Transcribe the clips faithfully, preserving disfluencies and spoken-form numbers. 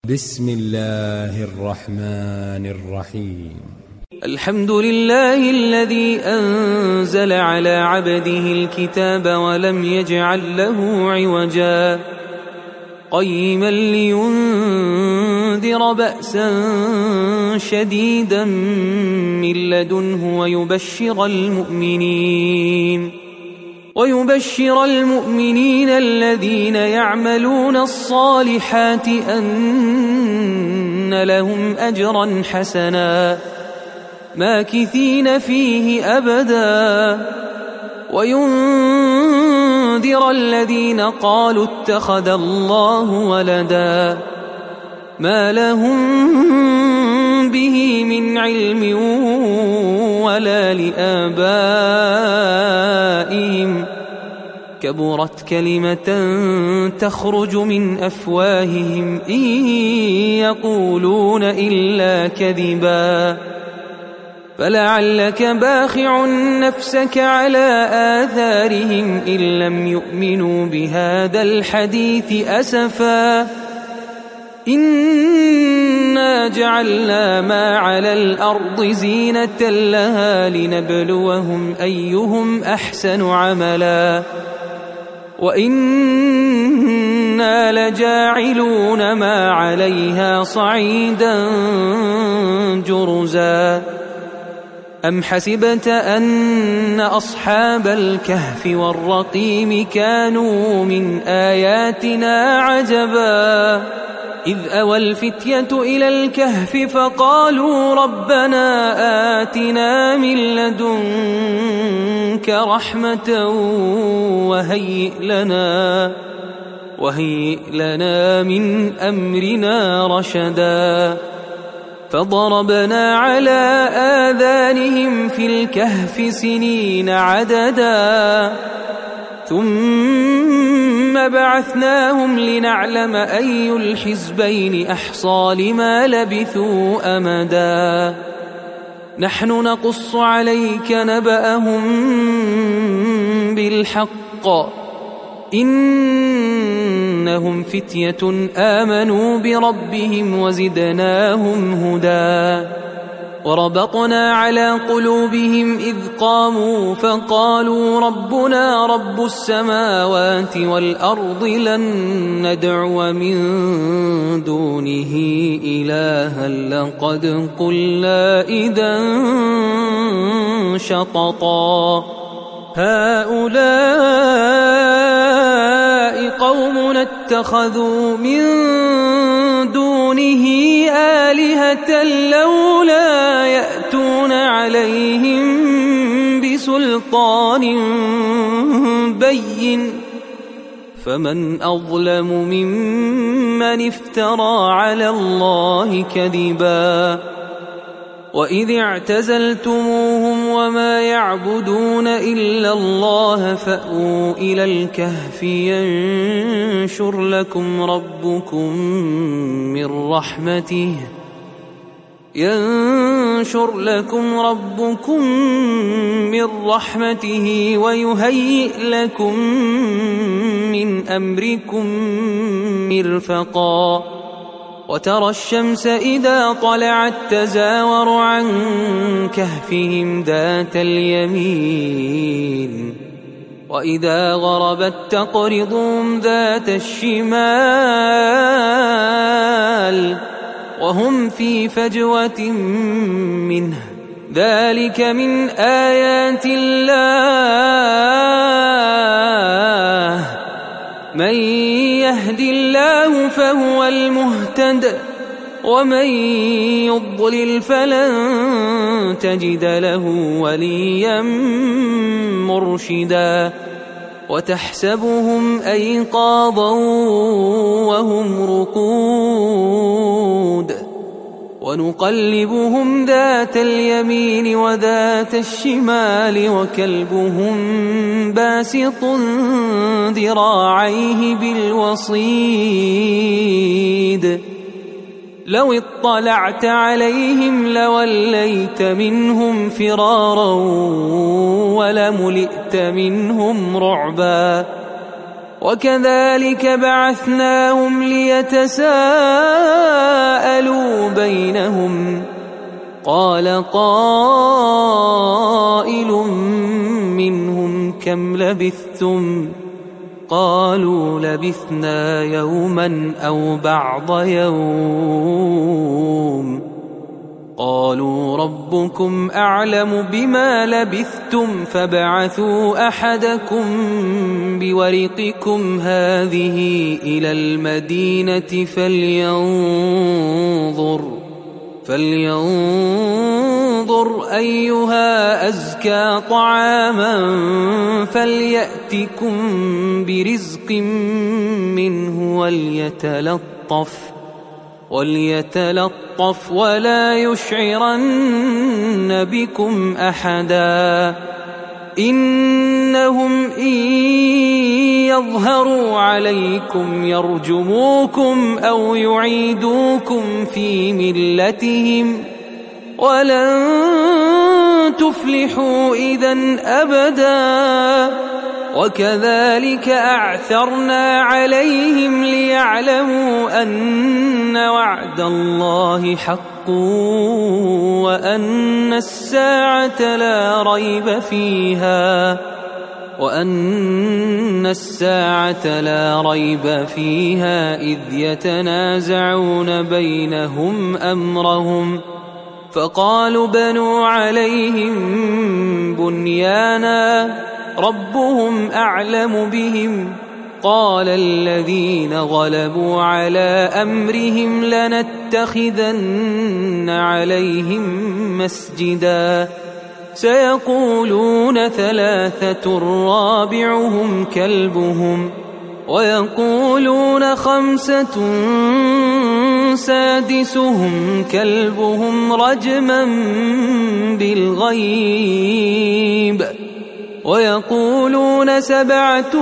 بسم الله الرحمن الرحيم. الحمد لله الذي أنزل على عبده الكتاب ولم يجعل له عوجا قيما لينذر بأسا شديدا من لدنه ويبشر المؤمنين ويبشر المؤمنين الذين يعملون الصالحات أن لهم أجرا حسنا ماكثين فيه أبدا وينذر الذين قالوا اتخذ الله ولدا ما لهم به من علم ولا لآبائهم كبرت كلمة تخرج من أفواههم إن يقولون إلا كذبا فلعلك باخع نفسك على آثارهم إن لم يؤمنوا بهذا الحديث أسفا إنا جعلنا ما على الأرض زينة لها لنبلوهم أيهم أحسن عملا وإنا لجاعلون ما عليها صعيدا جرزا أم حسبت أن أصحاب الكهف والرقيم كانوا من آياتنا عجبا إذ أوى الفتية إلى الكهف فقالوا ربنا آتنا من لدنك رحمة وهيئ لنا وهيئ لنا من أمرنا رشدا فضربنا على آذانهم في الكهف سنين عددا ثم بعثناهم لنعلم أي الحزبين أحصى لما لبثوا أمدا نحن نقص عليك نبأهم بالحق إنهم فتية آمنوا بربهم وزدناهم هدى وربطنا على قلوبهم إذ قاموا فقالوا ربنا رب السماوات والأرض لن ندعو من دونه إلها لقد قلنا إذا شططا هؤلاء قومنا اتخذوا من دونه آلهة لولا يأتون عليهم بسلطان بين فمن أظلم ممن افترى على الله كذبا وإذ اعتزلتموهم وما يعبدون إلا الله فأووا إلى الكهف ينشر لكم ربكم من رحمته ينشر لكم ربكم من رحمته ويهيئ لكم من أمركم مرفقا وترى الشمس إذا طلعت تزاور عن كهفهم ذات اليمين وإذا غربت تقرضهم ذات الشمال وهم في فجوة منه ذلك من آيات الله من يهد الله فهو المهتد ومن يضلل فلن تجد له وليا مرشدا وتحسبهم أيقاظا وهم رقود ونقلبهم ذات اليمين وذات الشمال وكلبهم باسط ذراعيه بالوصيد لو اطلعت عليهم لوليت منهم فرارا ولملئت منهم رعبا وكذلك بعثناهم ليتساءلوا قال قائل منهم كم لبثتم قالوا لبثنا يوما أو بعض يوم قالوا ربكم أعلم بما لبثتم فابعثوا أحدكم بورقكم هذه إلى المدينة فلينظر فلينظر أيها أزكى طعاما فليأتكم برزق منه وليتلطف وليتلطف ولا يشعرن بكم أحدا إنهم إن يظهروا عليكم يرجموكم أو يعيدوكم في ملتهم ولن تفلحوا إذن أبدا وكذلك أعثرنا عليهم ليعلموا أن وعد الله حق وأن الساعة لا ريب فيها وأن الساعة لا ريب فيها إذ يتنازعون بينهم أمرهم فقالوا بنوا عليهم بنيانا ربهم أعلم بهم قال الذين غلبوا على أمرهم لنتخذن عليهم مسجدا سيقولون ثلاثة رابعهم كلبهم ويقولون خمسة سادسهم كلبهم رجما بالغيب ويقولون سبعة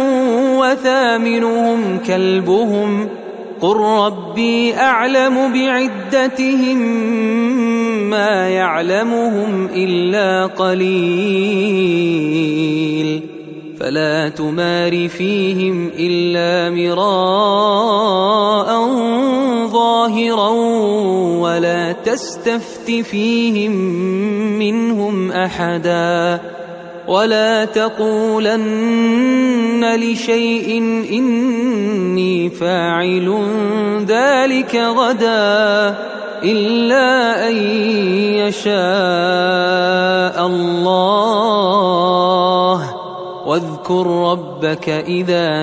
وثامنهم كلبهم قل ربي أعلم بعدتهم ما يعلمهم إلا قليل فلا تمار فيهم إلا مراء ظاهرا ولا تستفت فيهم منهم أحدا ولا تقولن لشيء إني فاعل ذلك غدا إلا أن يشاء الله واذكر ربك إذا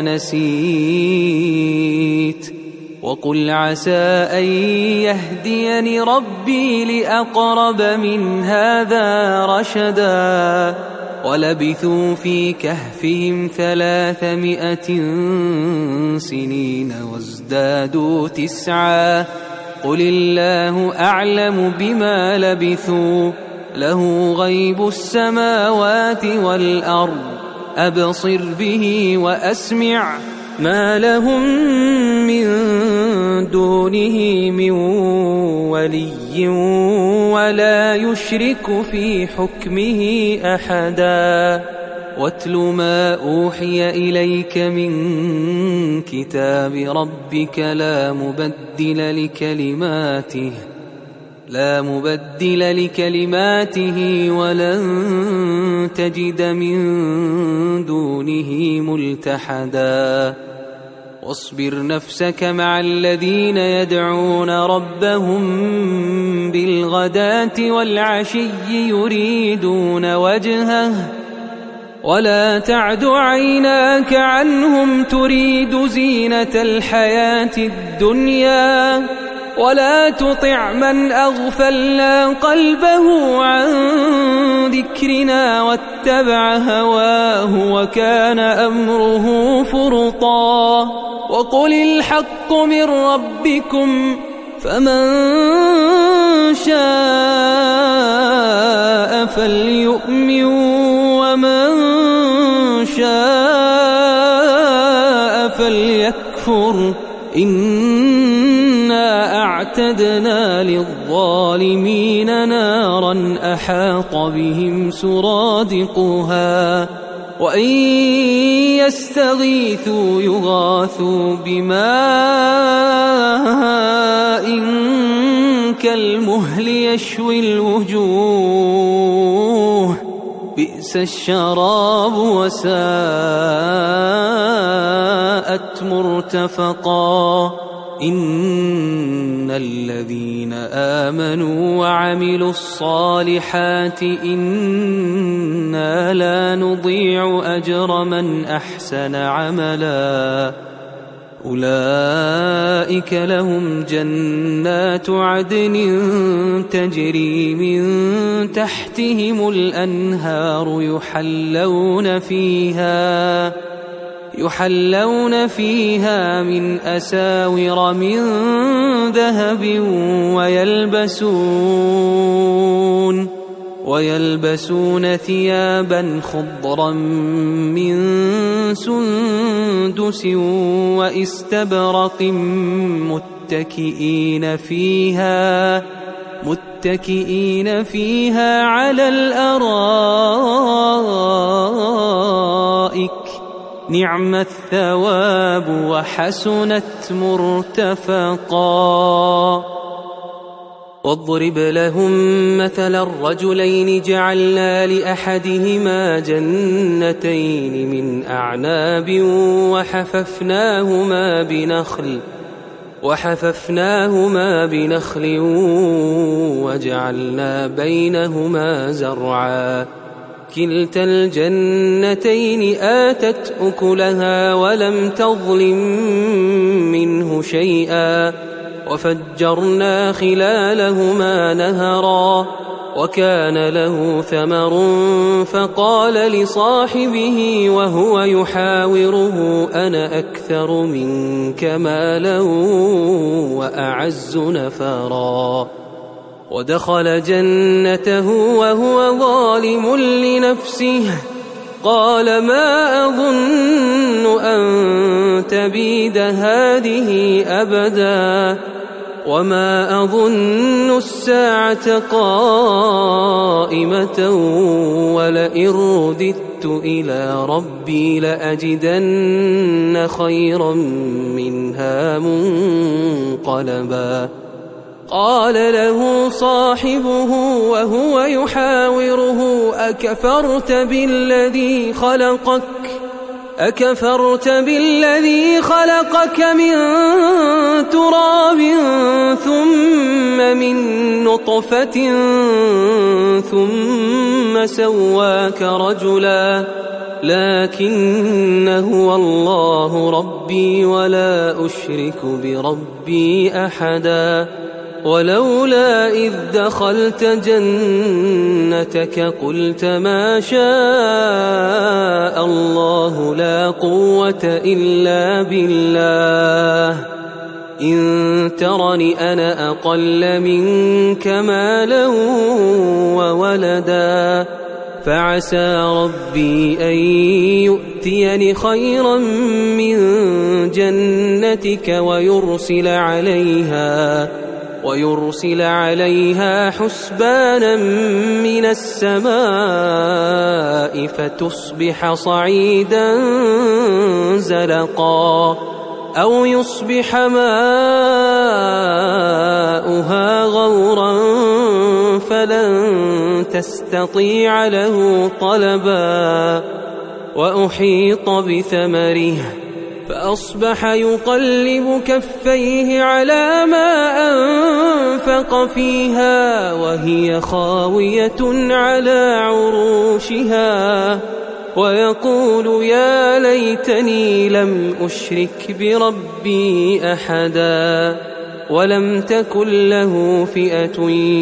نسيت وقل عسى أن يهديني ربي لأقرب من هذا رشدا ولبثوا في كهفهم ثلاثمائة سنين وازدادوا تسعا قل الله أعلم بما لبثوا له غيب السماوات والأرض أبصر به وأسمع ما لهم من دونه من ولي ولا يشرك في حكمه أحدا واتل ما أوحي إليك من كتاب ربك لا مبدل لكلماته لا مبدل لكلماته ولن تجد من دونه ملتحدا واصبر نفسك مع الذين يدعون ربهم بالغداة والعشي يريدون وجهه ولا تعد عيناك عنهم تريد زينة الحياة الدنيا ولا تطع من أغفلنا قلبه عن ذكرنا واتبع هواه وكان أمره فرطا وقل الحق من ربكم فمن شاء فليؤمن ومن شاء فليكفر إنا أعتدنا للظالمين نارا أحاط بهم سرادقها وإن يستغيثوا يغاثوا بماء كالمهل يشوي الوجوه بئس الشراب وساءت مرتفقا إن الذين آمنوا وعملوا الصالحات إنا لا نضيع أجر من أحسن عملا أولئك لهم جنات عدن تجري من تحتهم الأنهار يحلون فيها يحلون فيها من أساور من ذهب ويلبسون ويلبسون ثيابا خضرا من سندس واستبرق متكئين فيها متكئين فيها على الأرائك نعم الثواب وحسنت مرتفقا واضرب لهم مثل الرجلين جعلنا لأحدهما جنتين من أعناب وحففناهما بنخل وحففناهما بنخل وجعلنا بينهما زرعا كلتا الجنتين آتت أكلها ولم تظلم منه شيئا وفجرنا خلالهما نهرا وكان له ثمر فقال لصاحبه وهو يحاوره أنا أكثر منك مالا وأعز نفرا ودخل جنته وهو ظالم لنفسه قال ما أظن أن تبيد هذه أبدا وما أظن الساعة قائمة ولئن رددت إلى ربي لأجدن خيرا منها منقلبا قال له صاحبه وهو يحاوره أكفرت بالذي خلقك أكفرت بالذي خلقك من تراب ثم من نطفة ثم سواك رجلا لكن هو الله ربي ولا أشرك بربي أحدا ولولا إذ دخلت جنتك قلت ما شاء الله لا قوة إلا بالله إن ترني أنا أقل منك مالا وولدا فعسى ربي أن يؤتيني خيرا من جنتك ويرسل عليها ويرسل عليها حسبانا من السماء فتصبح صعيدا زلقا أو يصبح ماؤها غورا فلن تستطيع له طلبا وأحيط بثمره فأصبح يقلب كفيه على ما أنفق فيها وهي خاوية على عروشها ويقول يا ليتني لم أشرك بربي أحدا ولم تكن له فئة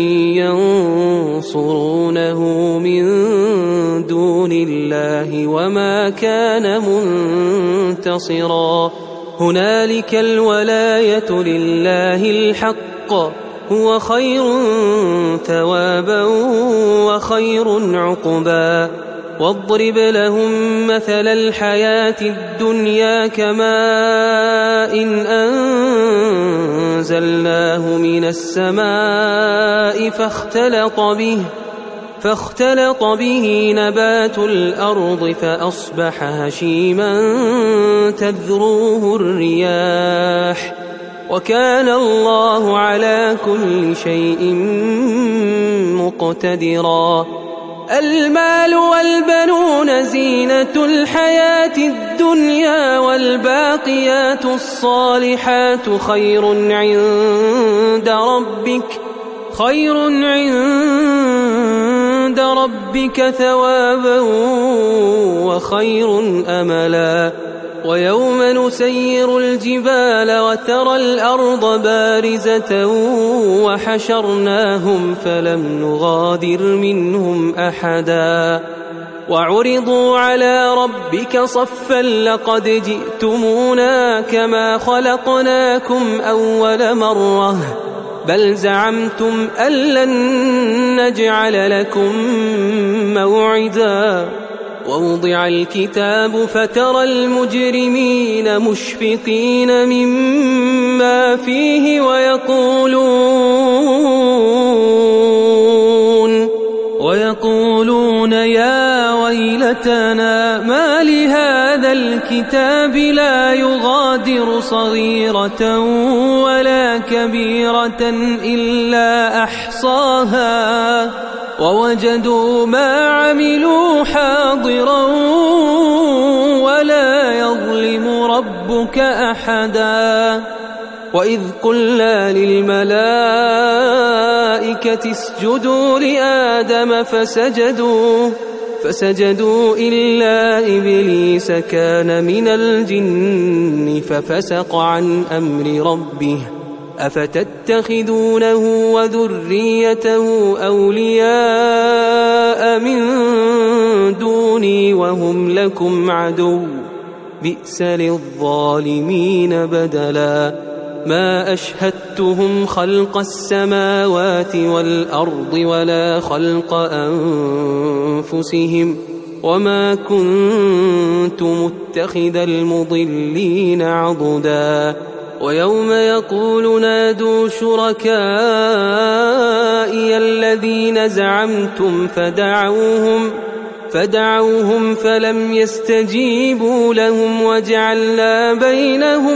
ينصرونه من دون الله وما كان منتصرا هنالك الولاية لله الحق هو خير ثوابا وخير عقبا واضرب لهم مثل الحياة الدنيا كماء إن أنزلناه من السماء فاختلط به فاختلط به نبات الأرض فأصبح هشيما تذروه الرياح وكان الله على كل شيء مقتدرا. المال والبنون زينة الحياة الدنيا والباقيات الصالحات خير عند ربك خير عند ربك ثوابا وخير أملا. ويوم نسير الجبال وترى الأرض بارزة وحشرناهم فلم نغادر منهم أحدا وعرضوا على ربك صفا لقد جئتمونا كما خلقناكم أول مرة بل زعمتم أن لن نجعل لكم موعدا. ووضع الكتاب فترى المجرمين مشفقين مما فيه ويقولون ويقولون يا ويلتنا ما لهذا الكتاب لا يغادر صغيرة ولا كبيرة إلا أحصاها ووجدوا ما عملوا حاضرا ولا يظلم ربك أحدا. وإذ قلنا للملائكة اسجدوا لآدم فسجدوا فسجدوا إلا إبليس كان من الجن ففسق عن أمر ربه أفتتخذونه وذريته أولياء من دوني وهم لكم عدو بئس للظالمين بدلا. ما أشهدتهم خلق السماوات والأرض ولا خلق أنفسهم وما كنت متخذ المضلين عضدا. ويوم يقول نادوا شركائي الذين زعمتم فدعوهم فدعوهم فلم يستجيبوا لهم وجعلنا بينهم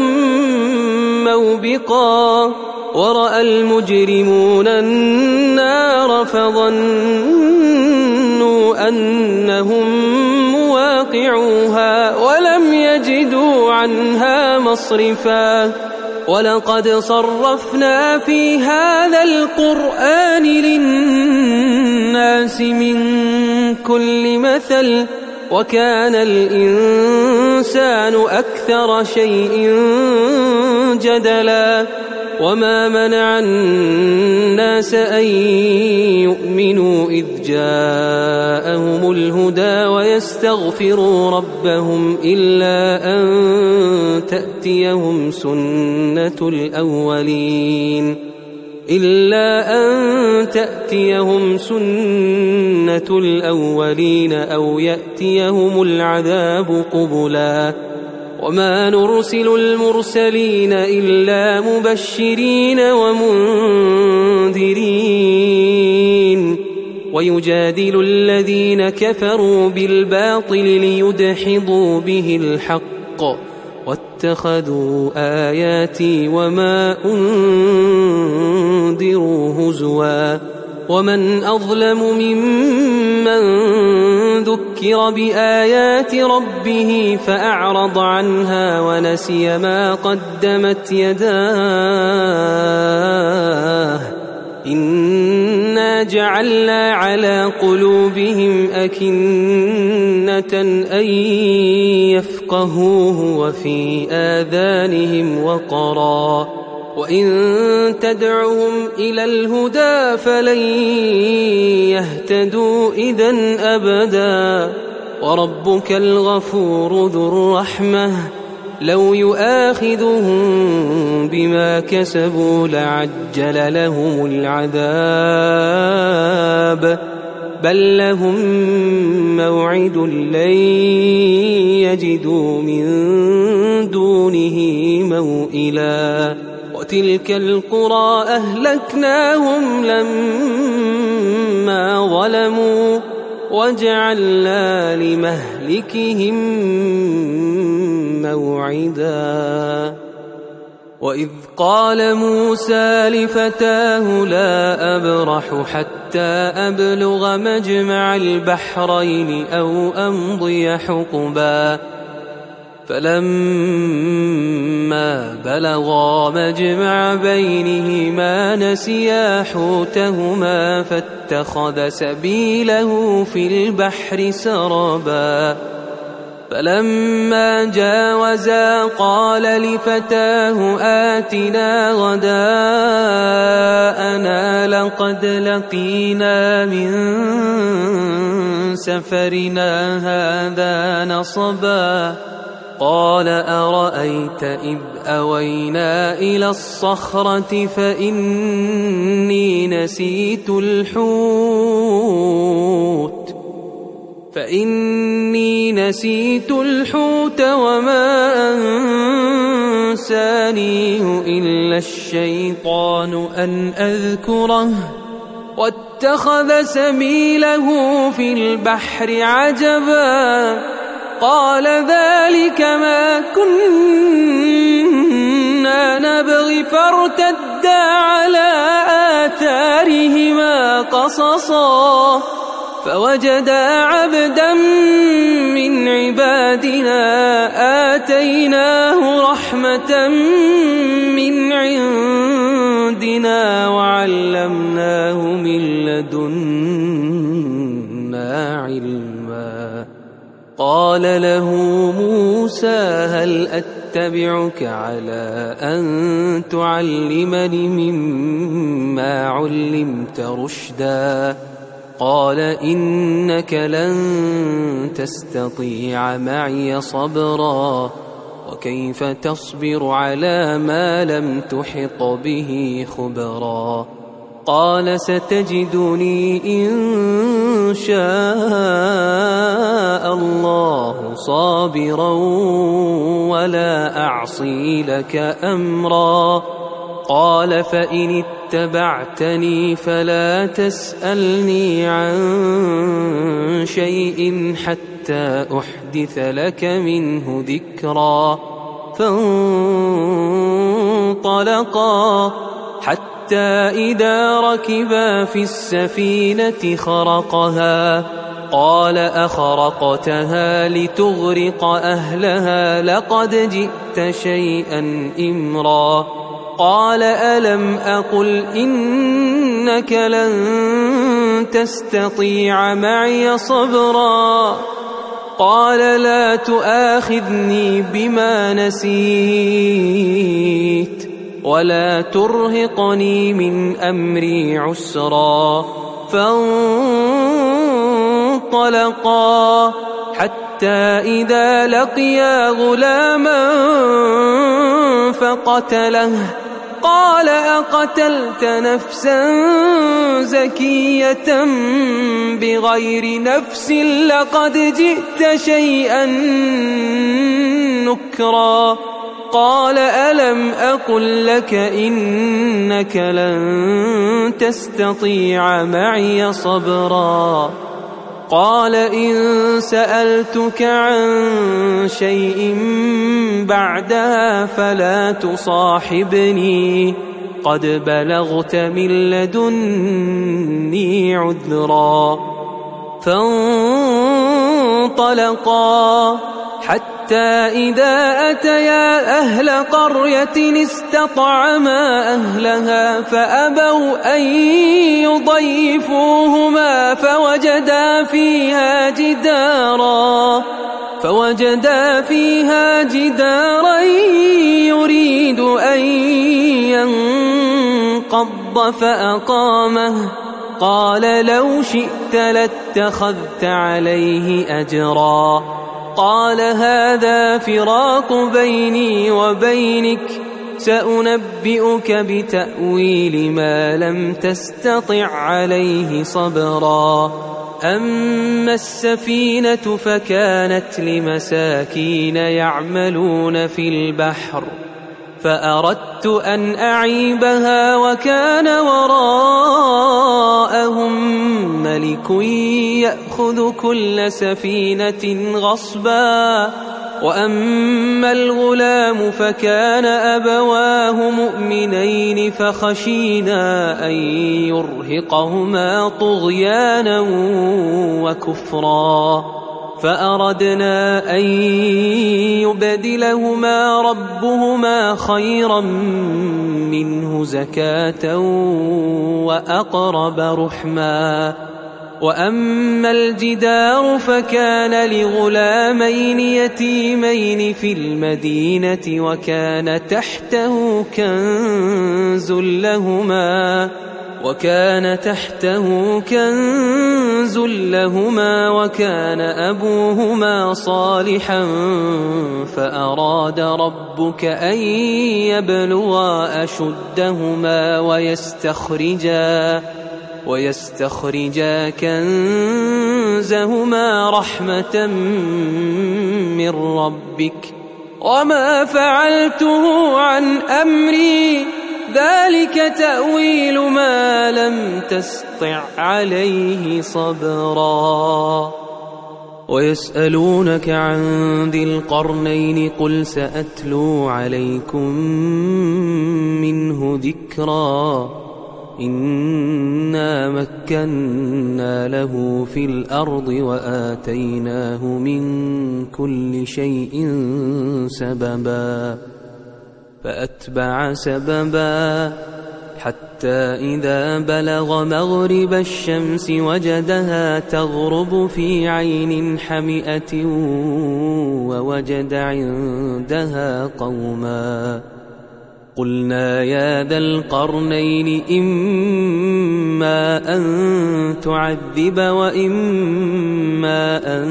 موبقا. ورأى المجرمون النار فظنوا أنهم مواقعوها ولم يجدوا عنها مصرفا. ولقد صرفنا في هذا القرآن للناس من كل مثل وكان الإنسان أكثر شيء جدلا. وما منع الناس أن يؤمنوا إذ جاءهم الهدى ويستغفروا ربهم إلا أن تأتيهم سنة الأولين إلا أن تأتيهم سنة الأولين أو يأتيهم العذاب قبلا. وما نرسل المرسلين إلا مبشرين ومنذرين ويجادل الذين كفروا بالباطل ليدحضوا به الحق واتخذوا آياتي وما أنذروا هزوا. ومن أظلم ممن ذكر بآيات ربه فأعرض عنها ونسي ما قدمت يداه إنا جعلنا على قلوبهم أكنة أن يفقهوه وفي آذانهم وقرا وإن تدعهم إلى الهدى فلن يهتدوا إذن أبدا. وربك الغفور ذو الرحمة لو يؤاخذهم بما كسبوا لعجل لهم العذاب بل لهم موعد لن يجدوا من دونه موئلا. وتلك القرى أهلكناهم لما ظلموا وجعلنا لمهلكهم موعدا. وإذ قال موسى لفتاه لا أبرح حتى أبلغ مجمع البحرين أو أمضي حقبا فلما بلغا مجمع بينهما نسيا حوتهما فاتخذ سبيله في البحر سربا فلما جاوزا قال لفتاه آتنا غداءنا لقد لقينا من سفرنا هذا نصبا قال أرأيت إذ أوينا إلى الصخرة فإني نسيت الحوت فإني نسيت الحوت وما أنسانيه إلا الشيطان أن أذكره واتخذ سبيله في البحر عجبا قال ذلك ما كنا نبغي فارتدا على آثارهما قصصا فوجدا عبدا من عبادنا آتيناه رحمة من عندنا وعلمناه من لدنا علما قال له موسى هل أتبعك على أن تعلمني مما علمت رشدا قال إنك لن تستطيع معي صبرا وكيف تصبر على ما لم تحط به خبرا قال ستجدني إن شاء الله صابرا ولا أعصي لك أمرا قال فإن اتبعتني فلا تسألني عن شيء حتى أحدث لك منه ذكرا فانطلقا حتى إذا ركبا في السفينة خرقها قال أخرقتها لتغرق أهلها لقد جئت شيئا إمرا قال ألم أقل إنك لن تستطيع معي صبرا قال لا تؤاخذني بما نسيت ولا ترهقني من أمري عسرا فانطلقا حتى إذا لقيا غلاما فقتله قال أقتلت نفسا زكية بغير نفس لقد جئت شيئا نكرا قال ألم أقل لك إنك لن تستطيع معي صبرا قال إن سألتك عن شيء بعدها فلا تصاحبني قد بلغت من لدني عذرا فانطلقا حتى إذا أتيا أهل قرية استطعما أهلها فأبوا أن يضيفوهما فوجدا فيها جدارا فوجدا فيها جدارا يريد أن ينقض فأقامه قال لو شئت لاتخذت عليه أجرا قال هذا فراق بيني وبينك سأنبئك بتأويل ما لم تستطع عليه صبرا أما السفينة فكانت لمساكين يعملون في البحر فأردت أن أعيبها وكان وراءهم ملك يأخذ كل سفينة غصبا وأما الغلام فكان أبواه مؤمنين فخشينا أن يرهقهما طغيانا وكفرا فأردنا أن يبدلهما ربهما خيرا منه زكاة وأقرب رحما. وأما الجدار فكان لغلامين يتيمين في المدينة وكان تحته كنز لهما وكان تحته كنز لهما وكان أبوهما صالحا فأراد ربك أن يبلغا أشدهما ويستخرجا ويستخرجا كنزهما رحمة من ربك وما فعلته عن أمري ذلك تأويل ما لم تسطع عليه صبرا. ويسألونك عن ذي القرنين قل سأتلو عليكم منه ذكرا إنا مكنا له في الأرض وآتيناه من كل شيء سببا فأتبع سببا حتى إذا بلغ مغرب الشمس وجدها تغرب في عين حمئة ووجد عندها قوما قلنا يا ذا القرنين إما أن تعذب وإما أن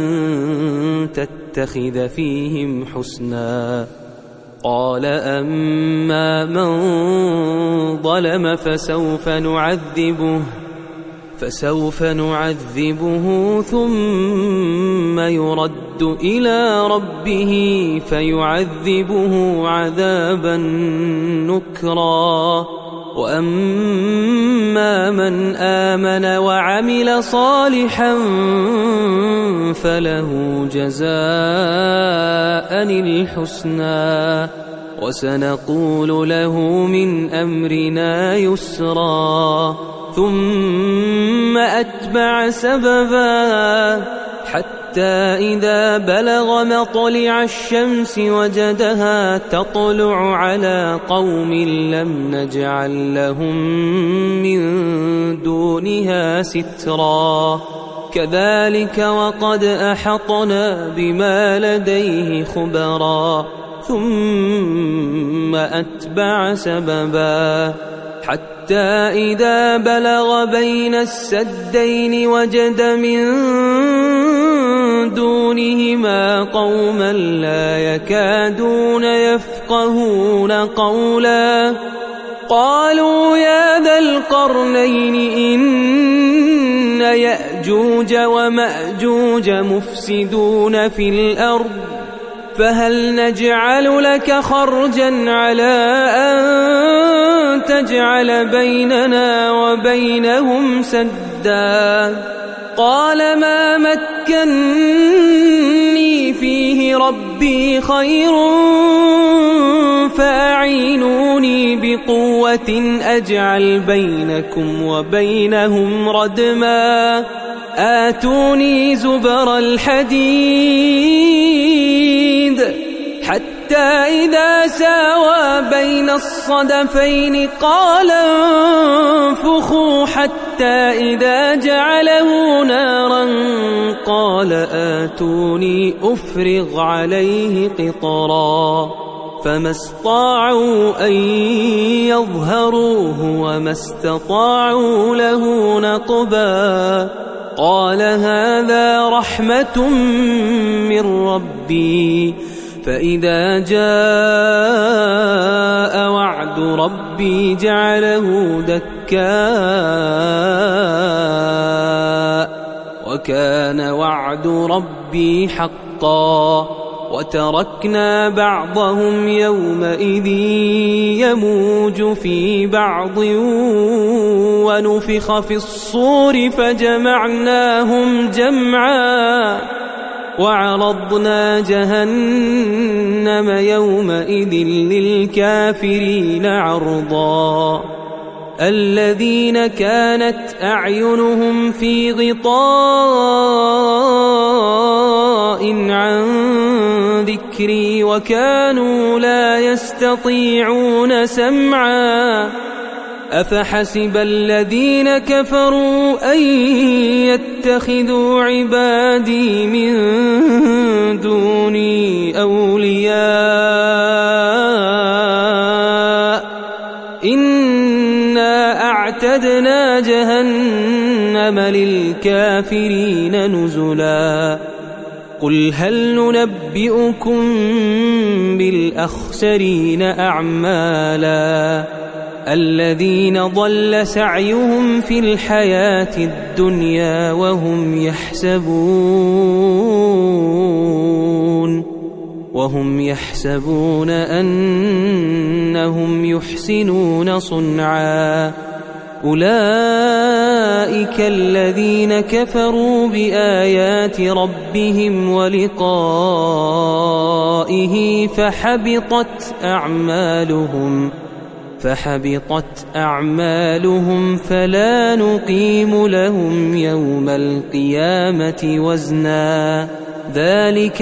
تتخذ فيهم حسنا قال أما من ظلم فسوف نعذبه فسوف نعذبه ثم يرد إلى ربه فيعذبه عذابا نكرا وأما من آمن وعمل صالحا فله جزاء الحسنى وسنقول له من أمرنا يسرا ثم أتبع سببا حتى إذا بلغ مطلع الشمس وجدها تطلع على قوم لم نجعل لهم من دونها سترا كذلك وقد أحطنا بما لديه خبرا ثم أتبع سببا حتى إذا بلغ بين السدين وجد من دونهما قوما لا يكادون يفقهون قولا قالوا يا ذا القرنين إن يأجوج ومأجوج مفسدون في الأرض فهل نجعل لك خرجا على أن تجعل بيننا وبينهم سدا قال ما مكني فيه ربي خير فأعينوني بقوة أجعل بينكم وبينهم ردما آتوني زبر الحديد حتى إذا ساوى بين الصدفين قال انفخوا حتى إذا جعله نارا قال آتوني أفرغ عليه قطرا فما استطاعوا أن يظهروه وما استطاعوا له نقبا قال هذا رحمة من ربي فإذا جاء وعد ربي جعله دكاء وكان وعد ربي حقا وتركنا بعضهم يومئذ يموج في بعض ونفخ في الصور فجمعناهم جمعا وعرضنا جهنم يومئذ للكافرين عرضا الذين كانت أعينهم في غطاء عن ذكري وكانوا لا يستطيعون سمعا أفحسب الذين كفروا أن يتخذوا عبادي من دوني أولياء إنا أعتدنا جهنم للكافرين نزلا قل هل ننبئكم بالأخسرين أعمالا الذين ضل سعيهم في الحياة الدنيا وهم يحسبون وهم يحسبون أنهم يحسنون صنعا أولئك الذين كفروا بآيات ربهم ولقائه فحبطت أعمالهم فحبطت أعمالهم فلا نقيم لهم يوم القيامة وزنا ذلك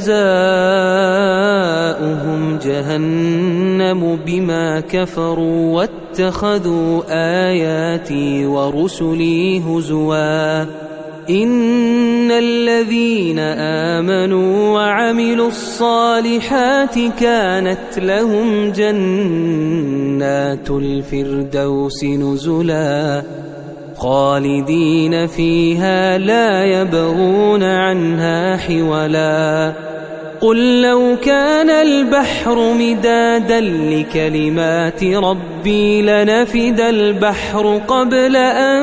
جزاؤهم جهنم بما كفروا واتخذوا آياتي ورسلي هزوا إن الذين آمنوا وعملوا الصالحات كانت لهم جنات الفردوس نزلا خالدين فيها لا يبغون عنها حولا قل لو كان البحر مدادا لكلمات ربي لنفد البحر قبل أن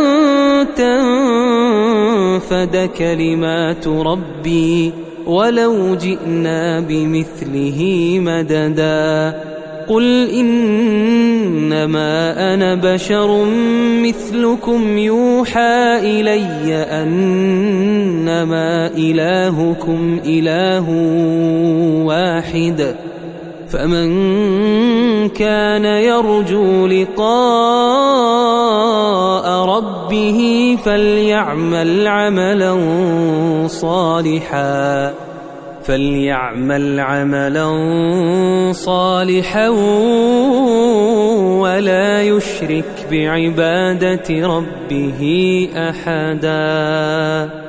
تنفد كلمات ربي ولو جئنا بمثله مددا قل إنما أنا بشر مثلكم يوحى إلي أنما إلهكم إله واحد فمن كان يرجو لقاء ربه فليعمل عملا صالحا فليعمل عملا صالحا ولا يشرك بعبادة ربه أحدا.